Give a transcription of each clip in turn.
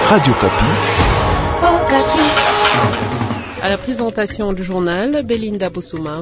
Radio Kapi. À la présentation du journal, Belinda Bossouma.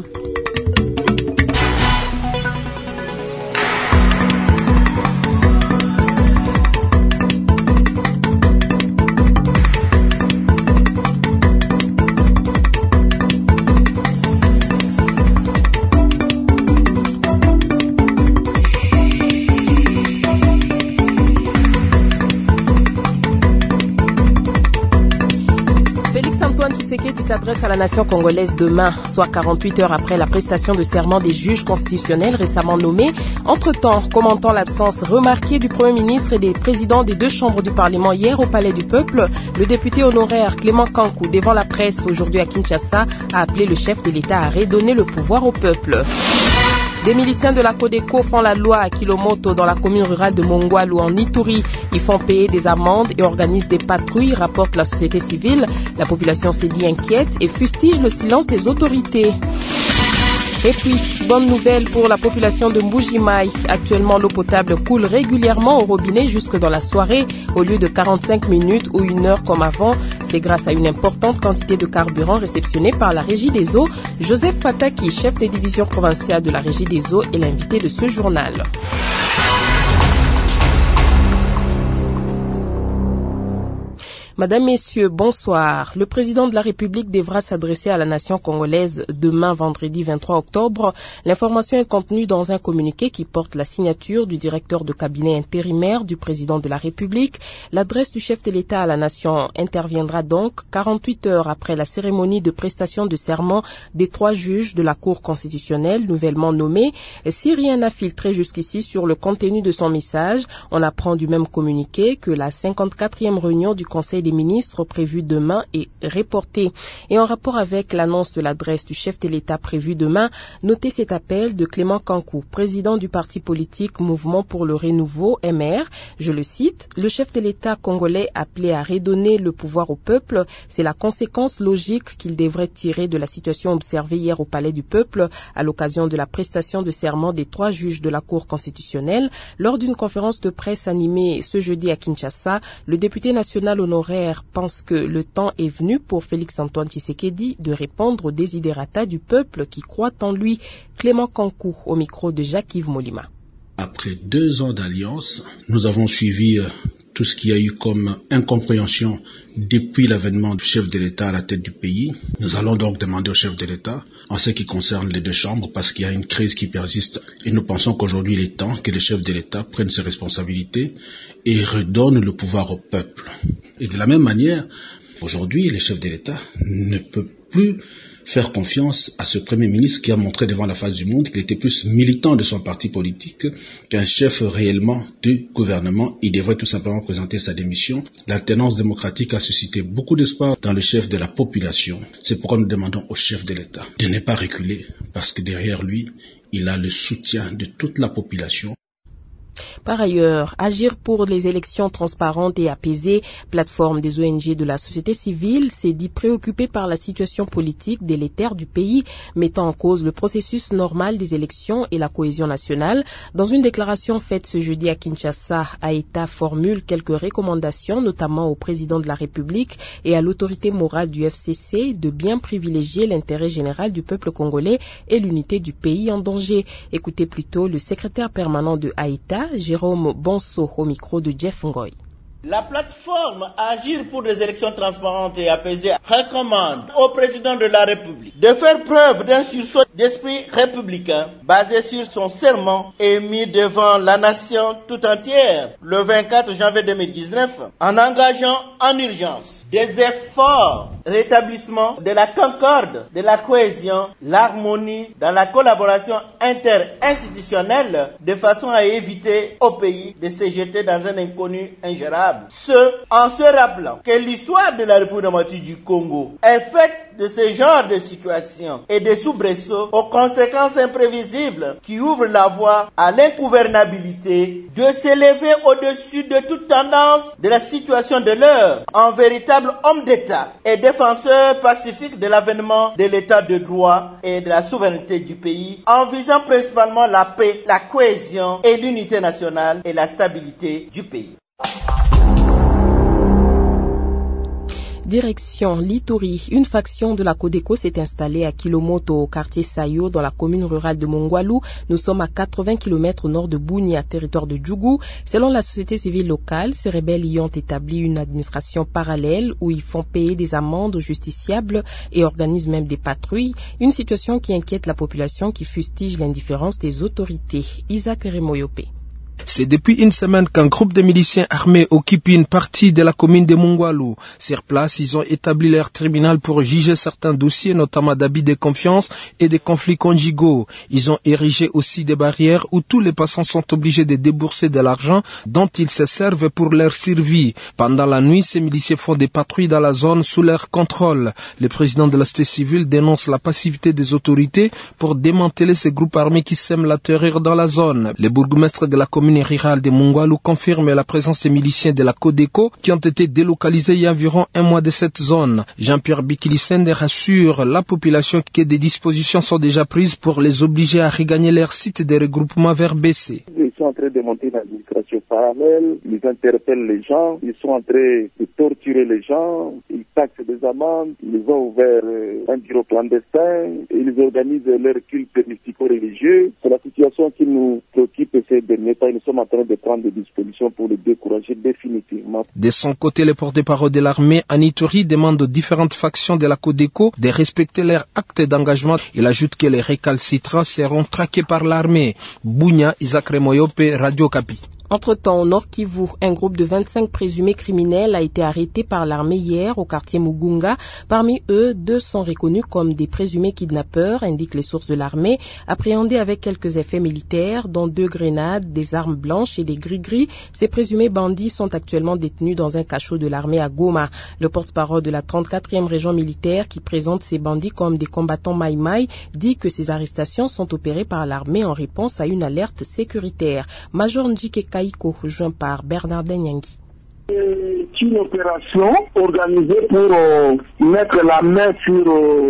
Qui s'adresse à la nation congolaise demain, soit 48 heures après la prestation de serment des juges constitutionnels récemment nommés. Entre-temps, commentant l'absence remarquée du Premier ministre et des présidents des deux chambres du Parlement hier au Palais du Peuple, le député honoraire Clément Kankou, devant la presse aujourd'hui à Kinshasa, a appelé le chef de l'État à redonner le pouvoir au peuple. Des miliciens de la Codeco font la loi à Kilomoto dans la commune rurale de Mongwalu en Ituri. Ils font payer des amendes et organisent des patrouilles, rapporte la société civile. La population s'est dit inquiète et fustige le silence des autorités. Et puis, bonne nouvelle pour la population de Mbuji-Mayi. Actuellement, l'eau potable coule régulièrement au robinet jusque dans la soirée, au lieu de 45 minutes ou 1 heure comme avant. C'est grâce à une importante quantité de carburant réceptionnée par la Régie des eaux. Joseph Fataki, chef des divisions provinciales de la Régie des eaux, est l'invité de ce journal. Madame, Messieurs, bonsoir. Le président de la République devra s'adresser à la nation congolaise demain, vendredi 23 octobre. L'information est contenue dans un communiqué qui porte la signature du directeur de cabinet intérimaire du président de la République. L'adresse du chef de l'État à la nation interviendra donc 48 heures après la cérémonie de prestation de serment des 3 juges de la Cour constitutionnelle nouvellement nommés. Si rien n'a filtré jusqu'ici sur le contenu de son message, on apprend du même communiqué que la 54e réunion du Conseil des ministres prévue demain est reportée. Et en rapport avec l'annonce de l'adresse du chef de l'État prévue demain, notez cet appel de Clément Kankou, président du parti politique Mouvement pour le Renouveau, MR. Je le cite, « Le chef de l'État congolais appelé à redonner le pouvoir au peuple, c'est la conséquence logique qu'il devrait tirer de la situation observée hier au Palais du Peuple à l'occasion de la prestation de serment des 3 juges de la Cour constitutionnelle. Lors d'une conférence de presse animée ce jeudi à Kinshasa, le député national honoraire pense que le temps est venu pour Félix-Antoine Tshisekedi de répondre aux desiderata du peuple qui croit en lui. Clément Kankou au micro de Jacques-Yves Molima. Après 2 ans d'alliance, nous avons suivi tout ce qu'il y a eu comme incompréhension depuis l'avènement du chef de l'État à la tête du pays. Nous allons donc demander au chef de l'État, en ce qui concerne les 2 chambres, parce qu'il y a une crise qui persiste, et nous pensons qu'aujourd'hui il est temps que le chef de l'État prenne ses responsabilités et redonne le pouvoir au peuple. Et de la même manière, aujourd'hui, le chef de l'État ne peut plus faire confiance à ce Premier ministre qui a montré devant la face du monde qu'il était plus militant de son parti politique qu'un chef réellement du gouvernement. Il devrait tout simplement présenter sa démission. L'alternance démocratique a suscité beaucoup d'espoir dans le chef de la population. C'est pourquoi nous demandons au chef de l'État de ne pas reculer, parce que derrière lui, il a le soutien de toute la population. Par ailleurs, Agir pour les élections transparentes et apaisées, plateforme des ONG de la société civile, s'est dit préoccupée par la situation politique délétère du pays, mettant en cause le processus normal des élections et la cohésion nationale. Dans une déclaration faite ce jeudi à Kinshasa, Aïta formule quelques recommandations, notamment au président de la République et à l'autorité morale du FCC, de bien privilégier l'intérêt général du peuple congolais et l'unité du pays en danger. Écoutez plutôt le secrétaire permanent de Aïta, Jérôme Bonso, au micro de Jeff Ngoy. La plateforme Agir pour des élections transparentes et apaisées recommande au président de la République de faire preuve d'un sursaut d'esprit républicain basé sur son serment émis devant la nation tout entière le 24 janvier 2019 en engageant en urgence des efforts rétablissement de la concorde, de la cohésion, l'harmonie dans la collaboration interinstitutionnelle de façon à éviter au pays de se jeter dans un inconnu ingérable. En se rappelant que l'histoire de la République démocratique du Congo est faite de ce genre de situations et de soubresauts aux conséquences imprévisibles qui ouvrent la voie à l'ingouvernabilité, de s'élever au-dessus de toute tendance de la situation de l'heure en véritable homme d'État et défenseur pacifique de l'avènement de l'État de droit et de la souveraineté du pays en visant principalement la paix, la cohésion et l'unité nationale et la stabilité du pays. Direction l'Ituri, une faction de la Codeco s'est installée à Kilomoto, au quartier Sayo, dans la commune rurale de Mongwalu. Nous sommes à 80 km au nord de Bunia, territoire de Djougou. Selon la société civile locale, ces rebelles y ont établi une administration parallèle où ils font payer des amendes aux justiciables et organisent même des patrouilles. Une situation qui inquiète la population qui fustige l'indifférence des autorités. Isaac Remoyope. C'est depuis une semaine qu'un groupe de miliciens armés occupe une partie de la commune de Mongwalu. Sur place, ils ont établi leur tribunal pour juger certains dossiers, notamment d'abus de confiance et de conflits conjugaux. Ils ont érigé aussi des barrières où tous les passants sont obligés de débourser de l'argent dont ils se servent pour leur survie. Pendant la nuit, ces miliciens font des patrouilles dans la zone sous leur contrôle. Le président de la société civile dénonce la passivité des autorités pour démanteler ces groupes armés qui sèment la terreur dans la zone. Le bourgmestre de la commune rurale de Mongwalu confirme la présence des miliciens de la Codeco qui ont été délocalisés il y a environ un mois de cette zone. Jean-Pierre Bikilisende rassure la population que des dispositions sont déjà prises pour les obliger à regagner leur site de regroupement vers BC. Ils sont en train de monter une administration parallèle, ils interpellent les gens, ils sont en train de torturer les gens, ils taxent des amendes, ils ont ouvert un bureau clandestin, ils organisent leur culte mystico-religieux. C'est la situation qui nous préoccupe ces derniers temps. Nous sommes en train de prendre des dispositions pour les décourager définitivement. De son côté, le porte-parole de l'armée, Anituri, demande aux différentes factions de la Codeco de respecter leurs actes d'engagement. Il ajoute que les récalcitrants seront traqués par l'armée. Bunia, Isaac Remoyope, Radio Kapi. Entre-temps, au Nord Kivu, un groupe de 25 présumés criminels a été arrêté par l'armée hier au quartier Mugunga. Parmi eux, 2 sont reconnus comme des présumés kidnappeurs, indiquent les sources de l'armée, appréhendés avec quelques effets militaires, dont 2 grenades, des armes blanches et des gris-gris. Ces présumés bandits sont actuellement détenus dans un cachot de l'armée à Goma. Le porte-parole de la 34e région militaire, qui présente ces bandits comme des combattants Maï-Maï, dit que ces arrestations sont opérées par l'armée en réponse à une alerte sécuritaire. Major Njike Kaiko, joint par Bernardin Nyangui. C'est une opération organisée pour mettre la main sur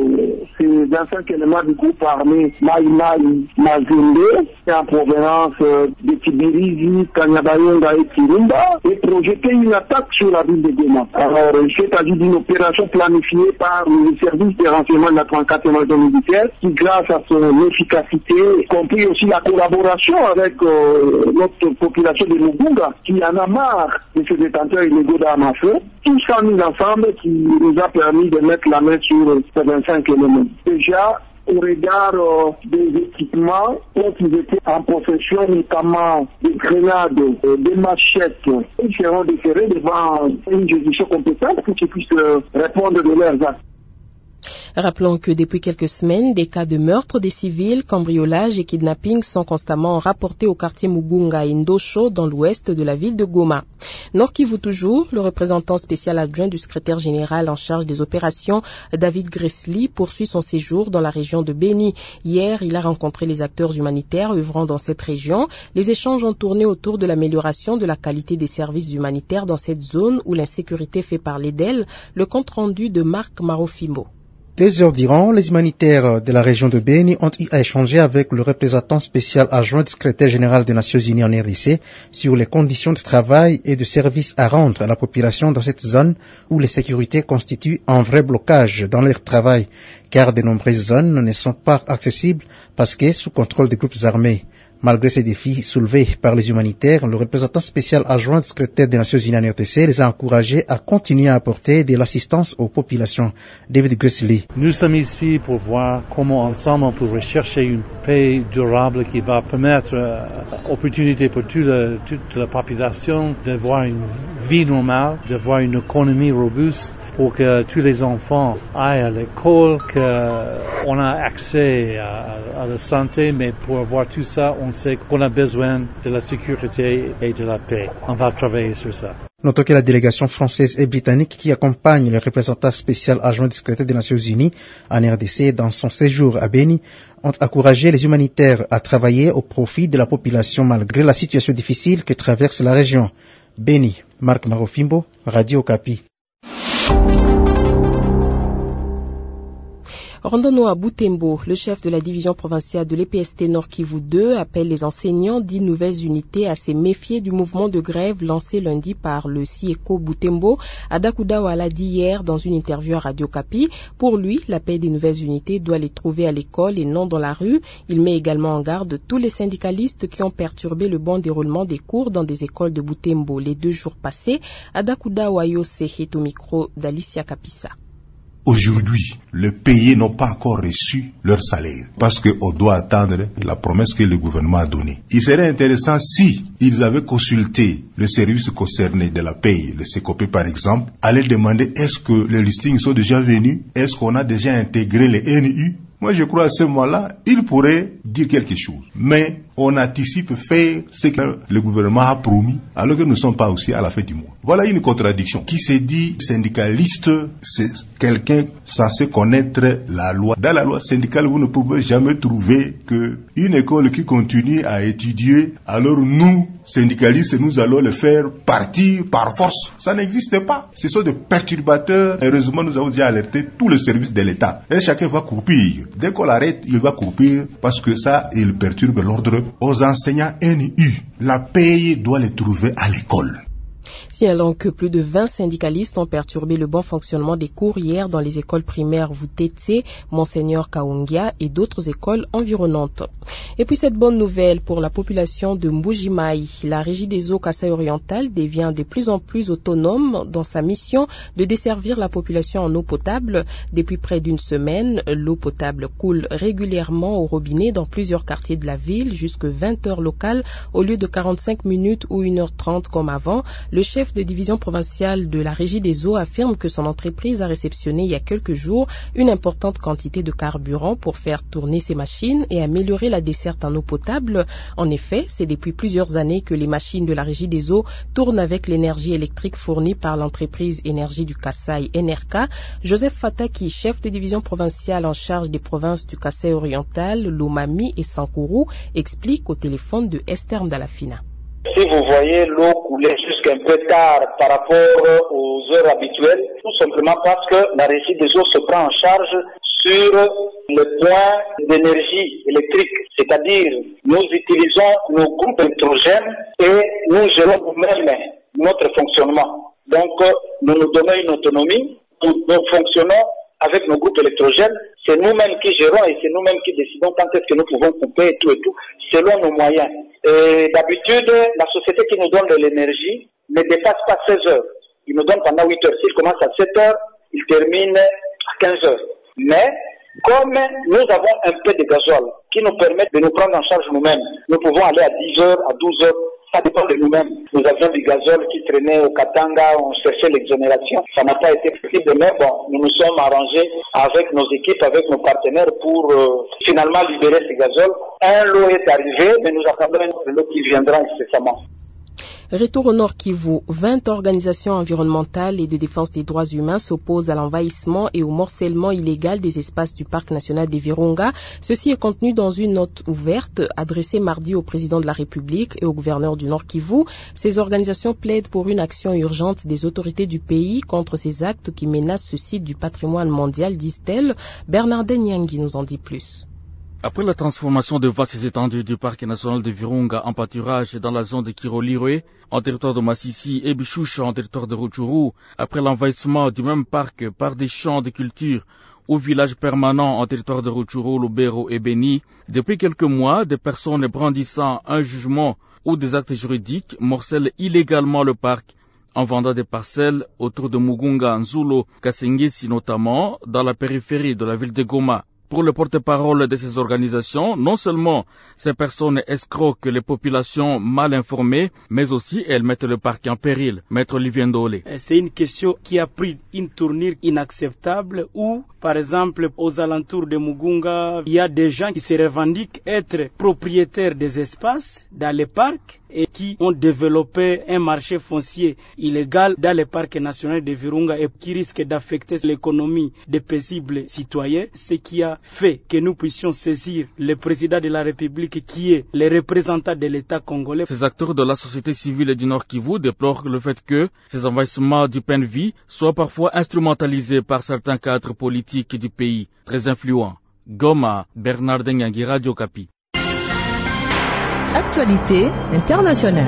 ces 25 éléments du groupe armé Maï-Maï Mazembe en provenance de Kibirizi, Kanyabayonga et Kirumba et projeter une attaque sur la ville de Goma. Alors, il s'agit d'une opération planifiée par le service de renseignement de la 34e région militaire qui, grâce à son efficacité, compris aussi la collaboration avec notre population de Mugunga qui en a marre de ces détenteurs illégaux d'armes à feu, tout ça mis ensemble qui nous a permis de mettre la main sur ces 25 éléments. Déjà, au regard des équipements dont ils étaient en possession, notamment des grenades, des machettes, ils seront déférés devant une juridiction compétente pour qu'ils puissent répondre de leurs actes. Rappelons que depuis quelques semaines, des cas de meurtre des civils, cambriolage et kidnapping sont constamment rapportés au quartier Mugunga et Ndosho dans l'ouest de la ville de Goma. Nord Kivu toujours, le représentant spécial adjoint du secrétaire général en charge des opérations, David Gressly, poursuit son séjour dans la région de Beni. Hier, il a rencontré les acteurs humanitaires œuvrant dans cette région. Les échanges ont tourné autour de l'amélioration de la qualité des services humanitaires dans cette zone où l'insécurité fait parler d'elle. Le compte rendu de Marc Marofimbo. 2 heures durant, les humanitaires de la région de Beni ont eu à échanger avec le représentant spécial adjoint du secrétaire général des Nations Unies en RDC sur les conditions de travail et de services à rendre à la population dans cette zone où l'insécurité constitue un vrai blocage dans leur travail, car de nombreuses zones ne sont pas accessibles parce qu'elles sont sous contrôle des groupes armés. Malgré ces défis soulevés par les humanitaires, le représentant spécial adjoint du secrétaire des Nations Unies en RDC les a encouragés à continuer à apporter de l'assistance aux populations. David Gressly. Nous sommes ici pour voir comment ensemble on peut rechercher une paix durable qui va permettre opportunité pour toute la population d'avoir une vie normale, d'avoir une économie robuste, pour que tous les enfants aillent à l'école, qu'on a accès à la santé, mais pour avoir tout ça, on sait qu'on a besoin de la sécurité et de la paix. On va travailler sur ça. Notons que la délégation française et britannique qui accompagne le représentant spécial adjoint du secrétaire des Nations Unies en RDC dans son séjour à Beni ont encouragé les humanitaires à travailler au profit de la population malgré la situation difficile que traverse la région. Beni, Marc Marofimbo, Radio Kapi. Rendons-nous à Butembo. Le chef de la division provinciale de l'EPST Nord Kivu 2 appelle les enseignants dits nouvelles unités à se méfier du mouvement de grève lancé lundi par le CIECO Butembo. Adakoudawa l'a dit hier dans une interview à Radio Kapi. Pour lui, la paix des nouvelles unités doit les trouver à l'école et non dans la rue. Il met également en garde tous les syndicalistes qui ont perturbé le bon déroulement des cours dans des écoles de Butembo les 2 jours passés. Adakoudawa Yose est au micro d'Alicia Kapissa. Aujourd'hui, les payés n'ont pas encore reçu leur salaire parce qu'on doit attendre la promesse que le gouvernement a donnée. Il serait intéressant si ils avaient consulté le service concerné de la paye, le CECOPE par exemple, à leur demander est-ce que les listings sont déjà venus, est-ce qu'on a déjà intégré les NU. Moi, je crois à ce moment-là, il pourrait dire quelque chose. Mais on anticipe faire ce que le gouvernement a promis, alors que nous ne sommes pas aussi à la fin du mois. Voilà une contradiction. Qui se dit syndicaliste, c'est quelqu'un censé connaître la loi. Dans la loi syndicale, vous ne pouvez jamais trouver qu'une école qui continue à étudier, alors nous, syndicalistes, nous allons le faire partir par force. Ça n'existe pas. Ce sont des perturbateurs. Heureusement, nous avons déjà alerté tous les services de l'État. Et chacun va croupir. Dès qu'on l'arrête, il va croupir parce que ça, il perturbe l'ordre aux enseignants NU. La paye doit les trouver à l'école. Signalant que plus de 20 syndicalistes ont perturbé le bon fonctionnement des cours hier dans les écoles primaires Vutetse, Monseigneur Kaungia et d'autres écoles environnantes. Et puis cette bonne nouvelle pour la population de Mbujimaï, la Régie des eaux Kasaï-Orientale devient de plus en plus autonome dans sa mission de desservir la population en eau potable. Depuis près d'une semaine, l'eau potable coule régulièrement au robinet dans plusieurs quartiers de la ville jusqu'à 20 heures locales au lieu de 45 minutes ou 1h30 comme avant. Le chef de division provinciale de la Régie des eaux affirme que son entreprise a réceptionné il y a quelques jours une importante quantité de carburant pour faire tourner ses machines et améliorer la desserte en eau potable. En effet, c'est depuis plusieurs années que les machines de la Régie des eaux tournent avec l'énergie électrique fournie par l'entreprise Énergie du Kasaï NRK. Joseph Fataki, chef de division provinciale en charge des provinces du Kasaï oriental, Lomami et Sankourou, explique au téléphone de Esther Ndalafina. Si vous voyez l'eau couler jusqu'un peu tard par rapport aux heures habituelles, tout simplement parce que la Régie des eaux se prend en charge sur le point d'énergie électrique. C'est-à-dire, nous utilisons nos groupes électrogènes et nous gérons nous-mêmes notre fonctionnement. Donc, nous nous donnons une autonomie, nous fonctionnons avec nos groupes électrogènes, c'est nous-mêmes qui gérons et c'est nous-mêmes qui décidons quand est-ce que nous pouvons couper et tout, selon nos moyens. Et d'habitude, la société qui nous donne de l'énergie ne dépasse pas 16 heures. Il nous donne pendant 8 heures. S'il commence à 7 heures, il termine à 15 heures. Mais, comme nous avons un peu de gasoil qui nous permet de nous prendre en charge nous-mêmes, nous pouvons aller à 10 heures, à 12 heures, ça dépend de nous-mêmes. Nous avions du gazole qui traînait au Katanga, on cherchait l'exonération. Ça n'a pas été possible, mais bon, nous nous sommes arrangés avec nos équipes, avec nos partenaires pour finalement libérer ce gazole. Un lot est arrivé, mais nous attendons un autre lot qui viendra incessamment. Retour au Nord Kivu, 20 organisations environnementales et de défense des droits humains s'opposent à l'envahissement et au morcellement illégal des espaces du parc national des Virunga. Ceci est contenu dans une note ouverte adressée mardi au président de la République et au gouverneur du Nord Kivu. Ces organisations plaident pour une action urgente des autorités du pays contre ces actes qui menacent ce site du patrimoine mondial, disent-elles. Bernardin Nyangui nous en dit plus. Après la transformation de vastes étendues du parc national de Virunga en pâturage dans la zone de Kirolirwe, en territoire de Massissi et Bichoucha en territoire de Rutshuru, après l'envahissement du même parc par des champs de culture ou villages permanents en territoire de Rutshuru, Lubero et Beni, depuis quelques mois, des personnes brandissant un jugement ou des actes juridiques morcellent illégalement le parc en vendant des parcelles autour de Mugunga, Nzulo, Kasengesi notamment, dans la périphérie de la ville de Goma. Pour le porte-parole de ces organisations, non seulement ces personnes escroquent les populations mal informées, mais aussi elles mettent le parc en péril. Maître Olivier Ndole. C'est une question qui a pris une tournure inacceptable où, par exemple, aux alentours de Mugunga, il y a des gens qui se revendiquent être propriétaires des espaces dans les parcs et qui ont développé un marché foncier illégal dans le parc national de Virunga et qui risque d'affecter l'économie des paisibles citoyens, ce qui a fait que nous puissions saisir le président de la République qui est le représentant de l'État congolais. Ces acteurs de la société civile du Nord Kivu déplorent le fait que ces envahissements du PNV soient parfois instrumentalisés par certains cadres politiques du pays, très influents. Goma, Bernard Dengangi, Radio Kapi. Actualité internationale.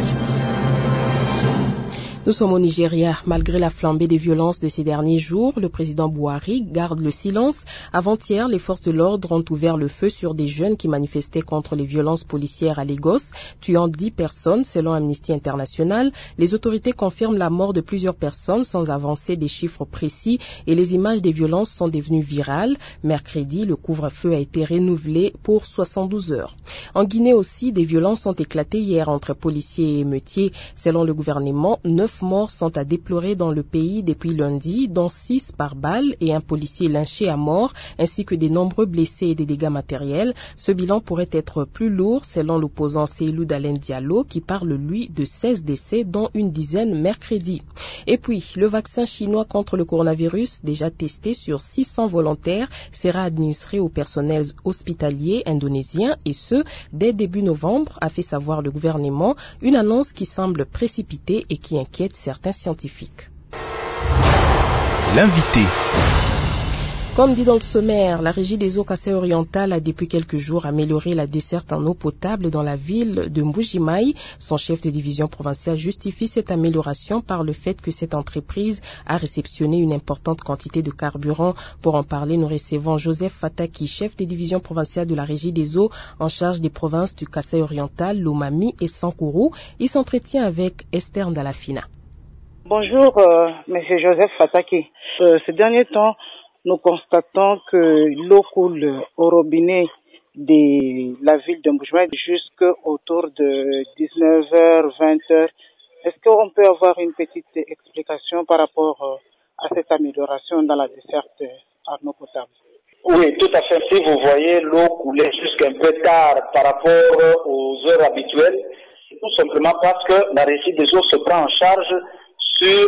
Nous sommes au Nigeria. Malgré la flambée des violences de ces derniers jours, le président Buhari garde le silence. Avant-hier, les forces de l'ordre ont ouvert le feu sur des jeunes qui manifestaient contre les violences policières à Lagos, tuant 10 personnes selon Amnesty International. Les autorités confirment la mort de plusieurs personnes sans avancer des chiffres précis et les images des violences sont devenues virales. Mercredi, le couvre-feu a été renouvelé pour 72 heures. En Guinée aussi, des violences ont éclaté hier entre policiers et émeutiers. Selon le gouvernement, 9 morts sont à déplorer dans le pays depuis lundi, dont 6 par balle et un policier lynché à mort, ainsi que de nombreux blessés et des dégâts matériels. Ce bilan pourrait être plus lourd selon l'opposant Seydou Dalein Diallo qui parle lui de 16 décès dont une dizaine mercredi. Et puis, le vaccin chinois contre le coronavirus, déjà testé sur 600 volontaires, sera administré au personnel hospitalier indonésien et ce, dès début novembre, a fait savoir le gouvernement, une annonce qui semble précipitée et qui inquiète certains scientifiques. L'invité. Comme dit dans le sommaire, la Régie des eaux Kasaï-Orientales a depuis quelques jours amélioré la desserte en eau potable dans la ville de Mbuji-Mayi. Son chef de division provinciale justifie cette amélioration par le fait que cette entreprise a réceptionné une importante quantité de carburant. Pour en parler, nous recevons Joseph Fataki, chef de division provinciale de la Régie des eaux en charge des provinces du Kasaï-Oriental, Lomami et Sankuru. Il s'entretient avec Esther Ndalafina. Bonjour, monsieur Joseph Fataki. Ces derniers temps, nous constatons que l'eau coule au robinet de la ville de Mbuji-Mayi jusqu'autour de 19h, 20h. Est-ce qu'on peut avoir une petite explication par rapport à cette amélioration dans la desserte en eau potable? Oui, tout à fait. Si vous voyez l'eau couler jusqu'un peu tard par rapport aux heures habituelles, c'est tout simplement parce que la Régie des eaux se prend en charge sur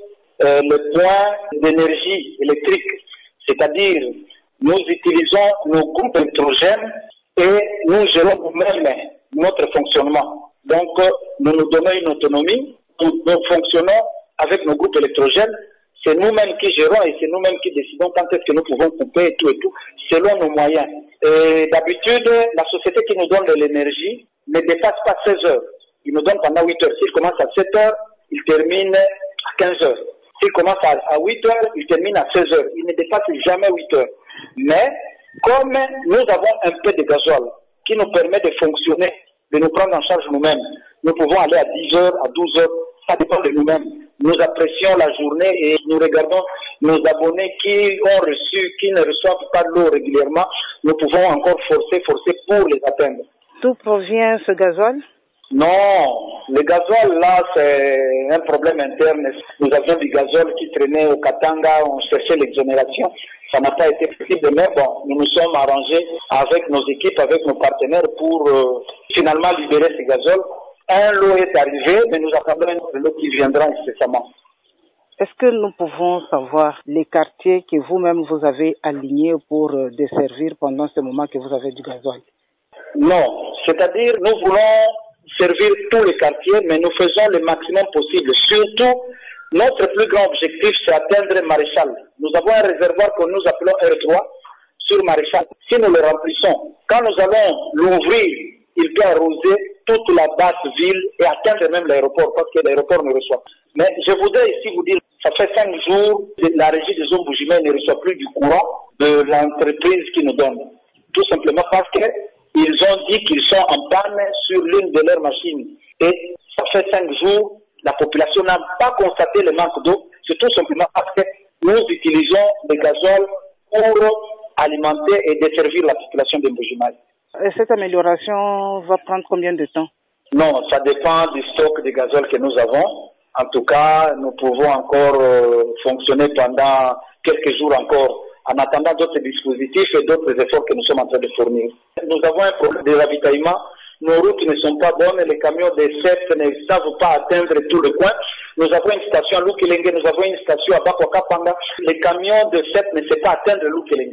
le point d'énergie électrique. C'est-à-dire, nous utilisons nos groupes électrogènes et nous gérons nous-mêmes notre fonctionnement. Donc, nous nous donnons une autonomie, nous fonctionnons avec nos groupes électrogènes, c'est nous-mêmes qui gérons et c'est nous-mêmes qui décidons quand est-ce que nous pouvons couper et tout, selon nos moyens. Et d'habitude, la société qui nous donne de l'énergie ne dépasse pas 16 heures. Il nous donne pendant 8 heures. S'il commence à 7 heures, il termine à 15 heures. S'il commence à 8 heures, il termine à 16 heures. Il ne dépasse jamais 8 heures. Mais, comme nous avons un peu de gasoil qui nous permet de fonctionner, de nous prendre en charge nous-mêmes, nous pouvons aller à 10 heures, à 12 heures, ça dépend de nous-mêmes. Nous apprécions la journée et nous regardons nos abonnés qui ont reçu, qui ne reçoivent pas l'eau régulièrement. Nous pouvons encore forcer pour les atteindre. D'où provient ce gasoil? Non, le gazole là c'est un problème interne. Nous avions du gazole qui traînait au Katanga, on cherchait l'exonération. Ça n'a pas été possible, mais bon, nous nous sommes arrangés avec nos équipes, avec nos partenaires pour finalement libérer ce gazole. Un lot est arrivé, mais nous attendons un autre lot qui viendra incessamment. Est-ce que nous pouvons savoir les quartiers que vous-même vous avez alignés pour desservir pendant ce moment que vous avez du gazole? Non, c'est-à-dire nous voulons servir tous les quartiers, mais nous faisons le maximum possible. Surtout, notre plus grand objectif, c'est atteindre Maréchal. Nous avons un réservoir que nous appelons R3 sur Maréchal. Si nous le remplissons, quand nous allons l'ouvrir, il peut arroser toute la basse ville et atteindre même l'aéroport, parce que l'aéroport ne reçoit. Mais je voudrais ici vous dire, ça fait 5 jours que la Régie des eaux Mbuji-Mayi ne reçoit plus du courant de l'entreprise qui nous donne. Tout simplement parce que ils ont dit qu'ils sont en panne sur l'une de leurs machines. Et ça fait 5 jours, la population n'a pas constaté le manque d'eau. C'est tout simplement parce que nous utilisons le gazole pour alimenter et desservir la population de Mbuji-Mayi. Et cette amélioration va prendre combien de temps? Non, ça dépend du stock de gazole que nous avons. En tout cas, nous pouvons encore fonctionner pendant quelques jours encore, en attendant d'autres dispositifs et d'autres efforts que nous sommes en train de fournir. Nous avons un problème de ravitaillement. Nos routes ne sont pas bonnes, les camions de CEP ne savent pas atteindre tout le coin. Nous avons une station à Lukelenge, nous avons une station à Bakwakapanga. Les camions de CEP ne savent pas atteindre Lukelenge.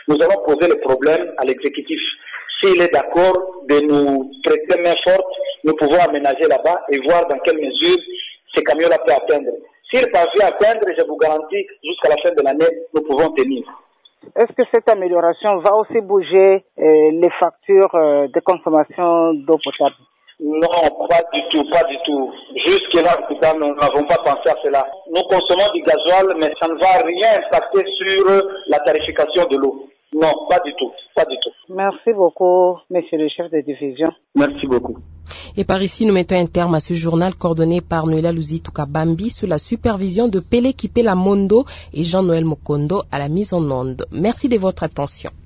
Nous allons poser le problème à l'exécutif. S'il est d'accord de nous prêter main forte, nous pouvons aménager là-bas et voir dans quelle mesure ces camions-là peuvent atteindre. S'ils parviennent à atteindre, je vous garantis, jusqu'à la fin de l'année, nous pouvons tenir. Est-ce que cette amélioration va aussi bouger les factures de consommation d'eau potable? Non, pas du tout. Jusque-là, en tout cas, nous n'avons pas pensé à cela. Nous consommons du gasoil, mais ça ne va rien impacter sur la tarification de l'eau. Non, pas du tout. Merci beaucoup, monsieur le chef de division. Merci beaucoup. Et par ici, nous mettons un terme à ce journal coordonné par Noëlla Luzituka Bambi sous la supervision de Pele Kipela Mondo et Jean-Noël Mokondo à la mise en onde. Merci de votre attention.